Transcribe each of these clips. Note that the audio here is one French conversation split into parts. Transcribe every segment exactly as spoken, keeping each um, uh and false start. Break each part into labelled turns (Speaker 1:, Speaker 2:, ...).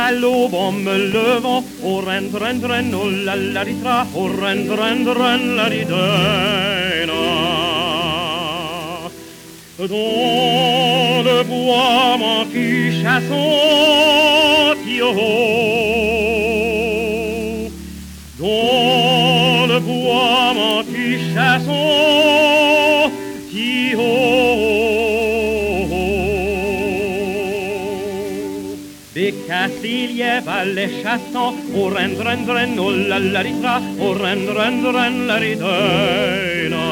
Speaker 1: à l'aube en me levant, au ren, ren, ren, oh la la di tra, au ren, ren, ren, la di dena. Dans le bois mon cul chassant, dans le bois mon cul chassant, Bécasse, lièvre, les chassants, au ren, ren, ren, oh la la di tra, au ren, ren, ren, la di dena.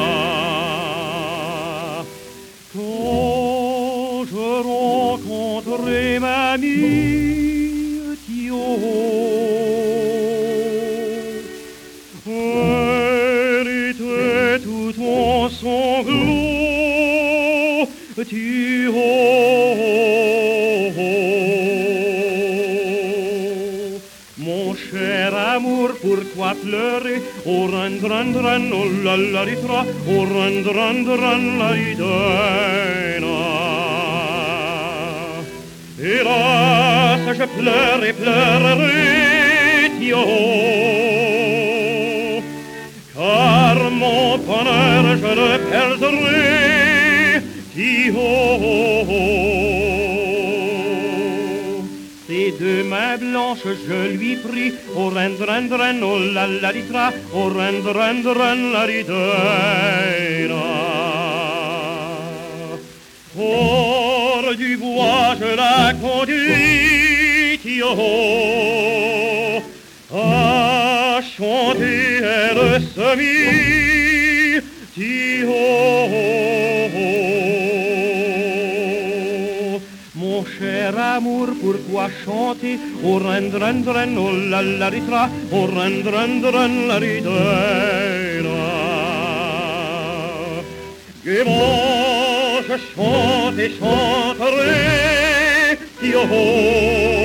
Speaker 1: Quand je rencontrerai mamie, Thio, elle était tout en sanglots, Thio. Mon cher amour, pourquoi pleurer? Oh ren, ren, ren, oh la la di tra, oh ren, ren, ren, la di dena. Hélas, je pleure et pleurerai, Thio, car mon bonheur je le perdrai, Thio. Ses deux mains blanches je lui prie, au ren, ren, ren, oh la la di tra, au ren, ren, ren, la di dena. Hors du bois je la conduis, Thio, à chanter elle se mit, Thio. Mon cher amour, pourquoi chanter? Oh ren, ren, ren, oh la la di tra, oh ren, ren, ren, la di dena. Gaiement je chante et chanterai, Thio.